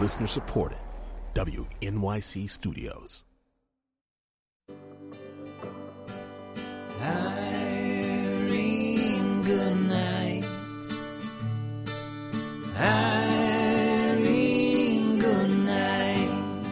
Listener supported. WNYC Studios. Irene, good night. Irene, good night.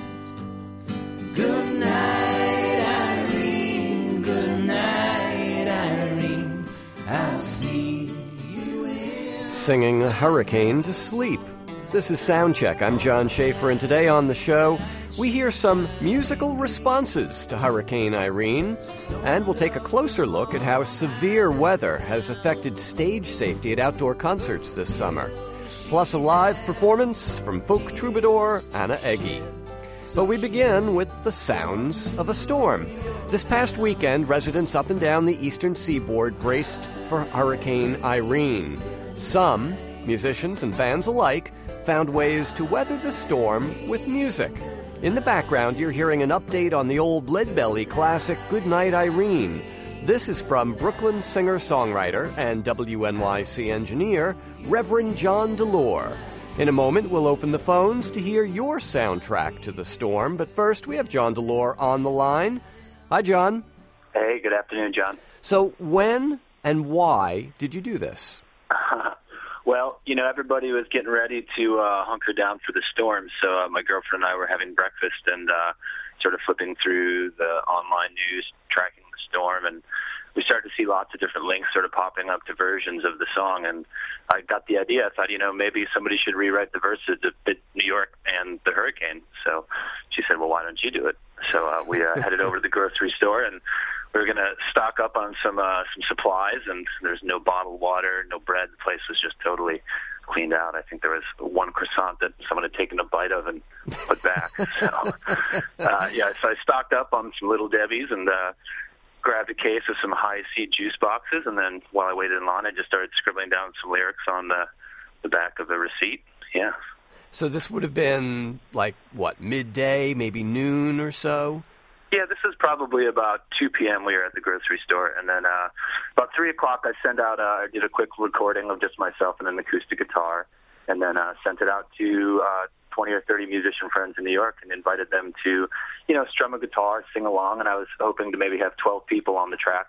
Good night, Irene. Good night, Irene. I'll see you in... Singing a hurricane to sleep. This is Soundcheck. I'm John Schaefer, and today on the show, we hear some musical responses to Hurricane Irene, and we'll take a closer look at how severe weather has affected stage safety at outdoor concerts this summer. Plus a live performance from folk troubadour Anna Eggy. But we begin with the sounds of a storm. This past weekend, residents up and down the eastern seaboard braced for Hurricane Irene. Some, musicians and fans alike, found ways to weather the storm with music. In the background, you're hearing an update on the old Leadbelly classic, Good Night, Irene. This is from Brooklyn singer-songwriter and WNYC engineer, Reverend John DeLore. In a moment, we'll open the phones to hear your soundtrack to the storm, but first, we have John DeLore on the line. Hi, John. Hey, good afternoon, John. So, when and why did you do this? Well, you know, everybody was getting ready to hunker down for the storm, so my girlfriend and I were having breakfast and sort of flipping through the online news, tracking the storm, and we started to see lots of different links sort of popping up to versions of the song, and I got the idea. I thought, you know, maybe somebody should rewrite the verses to fit New York and the hurricane. So she said, well, why don't you do it? So we headed over to the grocery store, and we were going to stock up on some supplies, and there's no bottled water, no bread. The place was just totally cleaned out. I think there was one croissant that someone had taken a bite of and put back. So I stocked up on some Little Debbie's and grabbed a case of some High C juice boxes, and then while I waited in line, I just started scribbling down some lyrics on the back of the receipt. Yeah. So this would have been, like, what, midday, maybe noon or so? Yeah, this is probably about 2 p.m. We were at the grocery store, and then about 3 o'clock I did a quick recording of just myself and an acoustic guitar, and then sent it out to 20 or 30 musician friends in New York and invited them to, you know, strum a guitar, sing along, and I was hoping to maybe have 12 people on the track,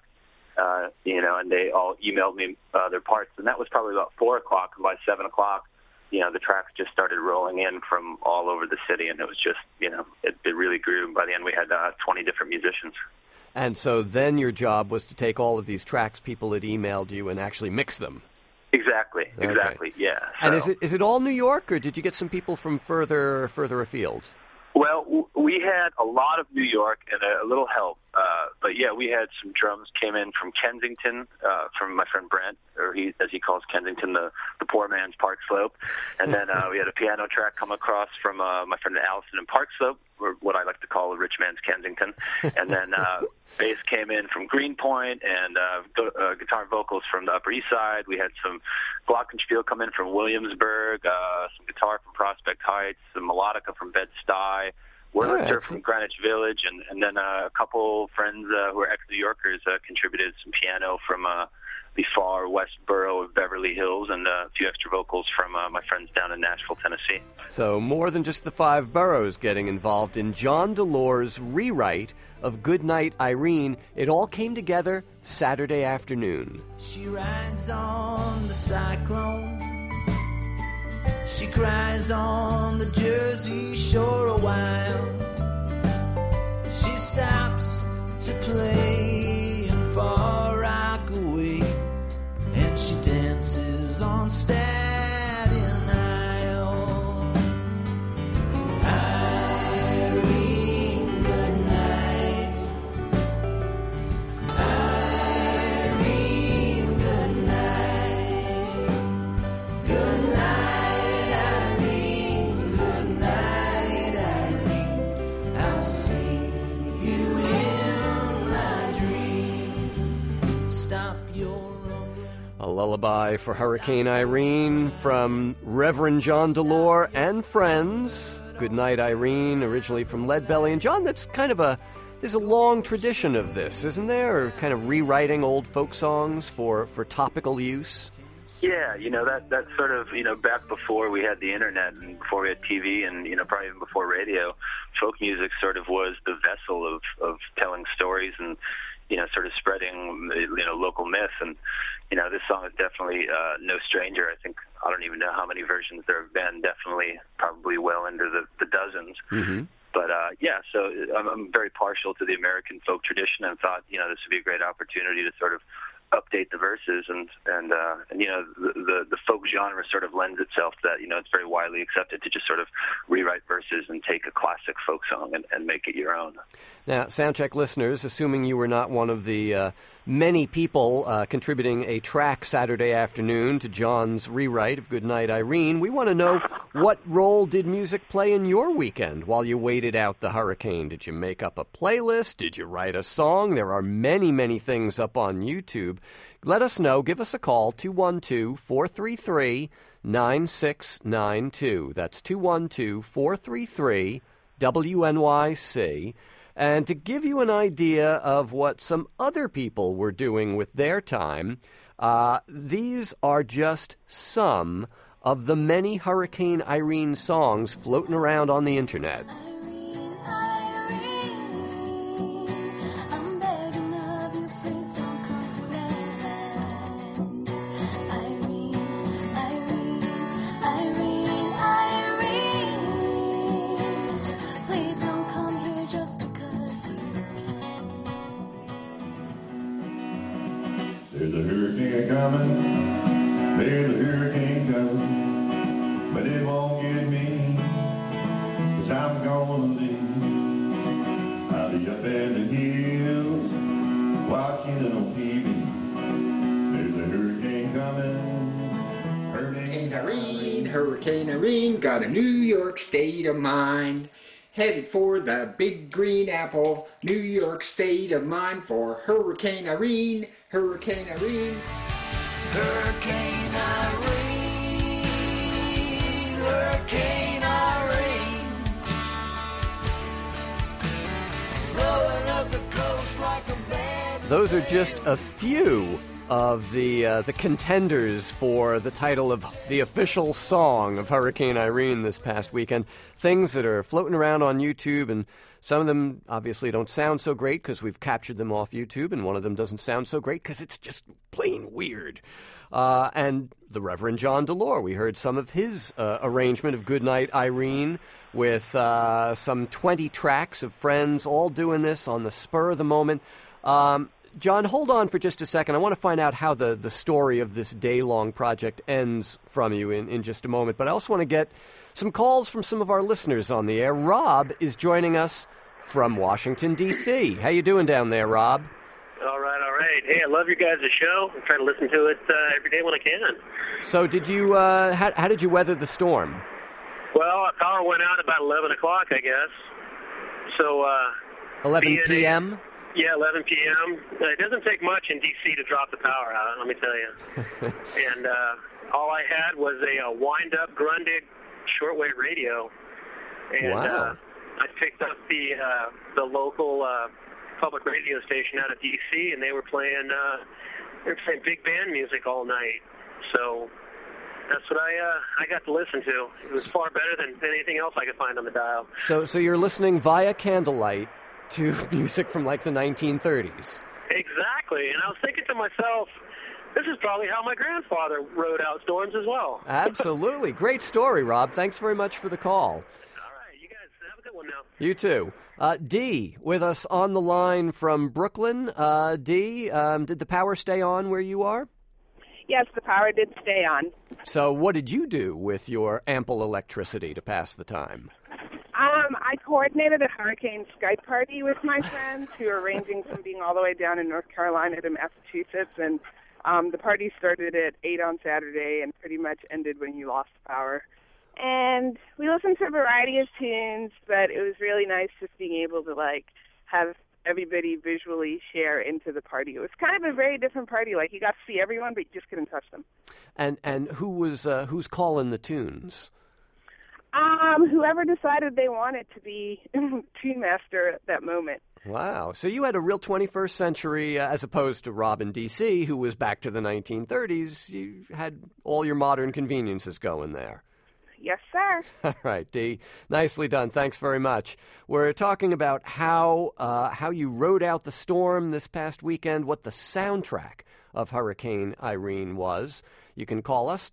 and they all emailed me their parts, and that was probably about 4 o'clock, and by 7 o'clock, you know, the tracks just started rolling in from all over the city, and it was just, you know, it really grew. By the end, we had 20 different musicians. And so then your job was to take all of these tracks people had emailed you and actually mix them. Exactly, yeah. So, and is it all New York, or did you get some people from further afield? Well, we had a lot of New York and a little help. But, yeah, we had some drums came in from Kensington, from my friend Brent, or as he calls Kensington, the poor man's Park Slope. And then we had a piano track come across from my friend Allison in Park Slope, or what I like to call a rich man's Kensington. And then bass came in from Greenpoint, and guitar and vocals from the Upper East Side. We had some glockenspiel come in from Williamsburg, some guitar from Prospect Heights, some melodica from Bed-Stuy, Wurlitzer from Greenwich Village, and then a couple friends who are ex-New Yorkers contributed some piano from the far west borough of Beverly Hills, and a few extra vocals from my friends down in Nashville, Tennessee. So more than just the 5 boroughs getting involved in John DeLore's rewrite of Good Night, Irene. It all came together Saturday afternoon. She rides on the cyclone. She cries on the Jersey Shore a while. She stops to play in Far Rockaway, and she dances on Staten Isle. Irene, good night. Irene, good night. Good night, Irene. Good night, Irene. I'll see you in my dream. Stop your rumbling. A lullaby for Hurricane Irene from Reverend John DeLore and friends. Good Night, Irene, originally from Leadbelly. And John, that's kind of there's a long tradition of this, isn't there? Or kind of rewriting old folk songs for topical use? Yeah, that sort of, back before we had the internet and before we had TV and, probably even before radio, folk music sort of was the vessel of telling stories and, sort of spreading, local myth. And, this song is definitely no stranger. I think, I don't even know how many versions there have been, definitely probably well into the dozens. Mm-hmm. But, so I'm very partial to the American folk tradition and thought, this would be a great opportunity to sort of update the verses and the folk genre sort of lends itself to that. It's very widely accepted to just sort of rewrite verses and take a classic folk song and make it your own. Now, Soundcheck listeners, assuming you were not one of the many people contributing a track Saturday afternoon to John's rewrite of Goodnight Irene, we want to know, what role did music play in your weekend while you waited out the hurricane? Did you make up a playlist? Did you write a song? There are many, many things up on YouTube. Let us know. Give us a call, 212-433-9692. That's 212-433-WNYC. And to give you an idea of what some other people were doing with their time, these are just some of the many Hurricane Irene songs floating around on the internet. There's a hurricane coming, there's a hurricane coming, but it won't get me, 'cause I'm gonna live. I'll be up in the hills, watching it on TV. There's a hurricane coming, Hurricane Irene, got a New York state of mind. Headed for the big green apple, New York state of mind for Hurricane Irene, Hurricane Irene. Hurricane Irene, Hurricane Irene, blowing up the coast like a bad... Those are just a few of the contenders for the title of the official song of Hurricane Irene this past weekend. Things that are floating around on YouTube, and some of them obviously don't sound so great because we've captured them off YouTube, and one of them doesn't sound so great because it's just plain weird. And the Reverend John Delore, we heard some of his arrangement of Goodnight Irene with some 20 tracks of friends all doing this on the spur of the moment. John, hold on for just a second. I want to find out how the story of this day-long project ends from you in just a moment. But I also want to get some calls from some of our listeners on the air. Rob is joining us from Washington, D.C. How you doing down there, Rob? All right. Hey, I love your guys' show. I try to listen to it every day when I can. So did you? How did you weather the storm? Well, our power went out about 11 o'clock, I guess. So 11 p.m.? Yeah, 11 p.m. It doesn't take much in D.C. to drop the power out, let me tell you. And all I had was a wind-up Grundig shortwave radio. And wow. I picked up the local public radio station out of D.C., and they were playing big band music all night. So that's what I got to listen to. It was far better than anything else I could find on the dial. So you're listening via candlelight to music from like the 1930s. Exactly. And I was thinking to myself, this is probably how my grandfather rode out storms as well. Absolutely. Great story, Rob. Thanks very much for the call. All right. You guys have a good one now. You too. Dee, with us on the line from Brooklyn. Dee, did the power stay on where you are? Yes, the power did stay on. So what did you do with your ample electricity to pass the time? I coordinated a hurricane Skype party with my friends who are ranging from being all the way down in North Carolina to Massachusetts, and the party started at 8 on Saturday and pretty much ended when you lost power. And we listened to a variety of tunes, but it was really nice just being able to, have everybody visually share into the party. It was kind of a very different party. You got to see everyone, but you just couldn't touch them. And who's calling the tunes? Whoever decided they wanted to be tune master at that moment. Wow. So you had a real 21st century, as opposed to Robin D.C., who was back to the 1930s. You had all your modern conveniences going there. Yes, sir. All right, Dee. Nicely done. Thanks very much. We're talking about how you rode out the storm this past weekend, what the soundtrack of Hurricane Irene was. You can call us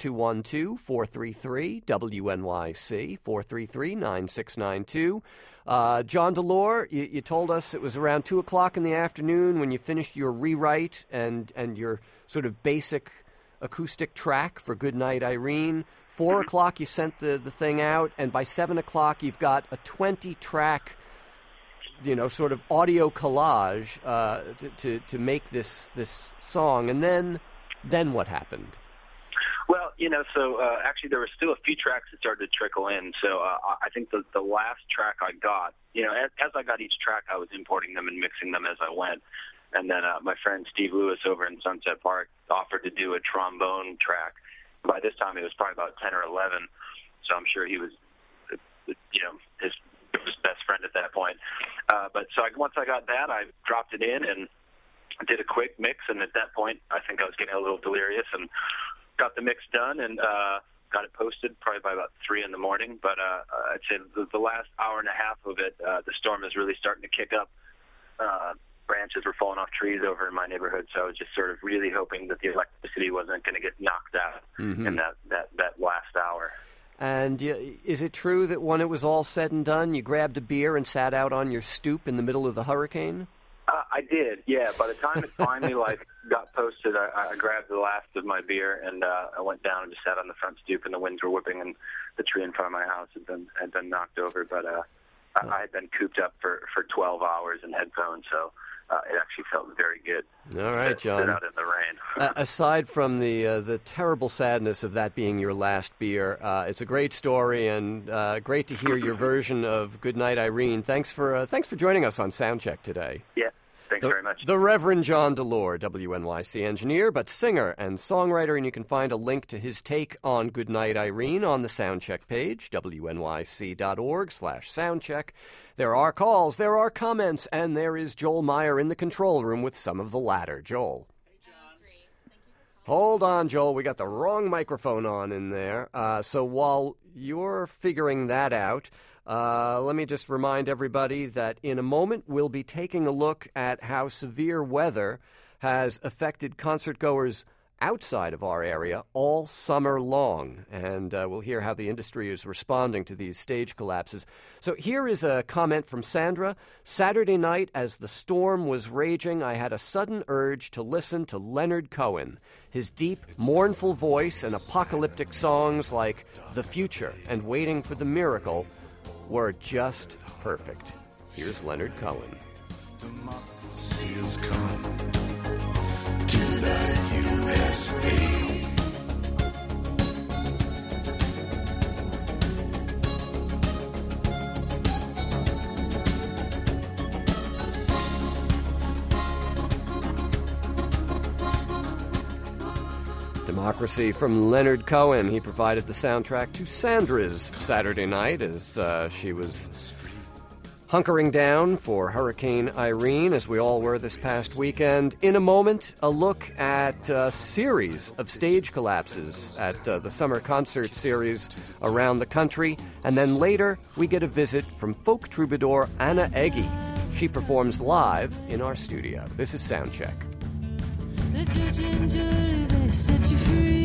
212-433-WNYC, 433-9692. John Delore, you told us it was around 2 o'clock in the afternoon when you finished your rewrite and your sort of basic acoustic track for Goodnight Irene. 4 o'clock you sent the thing out, and by 7 o'clock you've got a 20-track, sort of audio collage to make this song. And then what happened? Well, actually there were still a few tracks that started to trickle in. So I think the last track I got, as I got each track, I was importing them and mixing them as I went. And then my friend Steve Lewis over in Sunset Park offered to do a trombone track. By this time, it was probably about 10 or 11, so I'm sure he was, his best friend at that point. Once I got that, I dropped it in and did a quick mix, and at that point, I think I was getting a little delirious and got the mix done and got it posted probably by about 3 in the morning. But I'd say the last hour and a half of it, the storm is really starting to kick up. Branches were falling off trees over in my neighborhood, so I was just sort of really hoping that the electricity wasn't going to get knocked out in that last hour. And is it true that when it was all said and done, you grabbed a beer and sat out on your stoop in the middle of the hurricane? I did, yeah. By the time it finally got posted, I grabbed the last of my beer and I went down and just sat on the front stoop, and the winds were whipping, and the tree in front of my house had been knocked over. But I had been cooped up for 12 hours in headphones, so it actually felt very good. All right, John. Sit out in the rain. Aside from the terrible sadness of that being your last beer, it's a great story and great to hear your version of Goodnight Irene. Thanks for joining us on Soundcheck today. Yeah. Thanks very much. The Reverend John Delore, WNYC engineer, but singer and songwriter, and you can find a link to his take on Goodnight Irene on the Soundcheck page, wnyc.org/soundcheck. There are calls, there are comments, and there is Joel Meyer in the control room with some of the latter. Joel. Hey, John. Hold on, Joel. We got the wrong microphone on in there. So while you're figuring that out, let me just remind everybody that in a moment we'll be taking a look at how severe weather has affected concertgoers outside of our area all summer long. And we'll hear how the industry is responding to these stage collapses. So here is a comment from Sandra. Saturday night, as the storm was raging, I had a sudden urge to listen to Leonard Cohen. His deep, mournful voice and apocalyptic songs like The Future and Waiting for the Miracle were just perfect. Here's Leonard Cohen. Democracy has come to the USA. Democracy from Leonard Cohen. He provided the soundtrack to Sandra's Saturday night as she was hunkering down for Hurricane Irene, as we all were this past weekend. In a moment, a look at a series of stage collapses at the summer concert series around the country. And then later, we get a visit from folk troubadour Anna Eggy. She performs live in our studio. This is Soundcheck. The judge and jury, they set you free.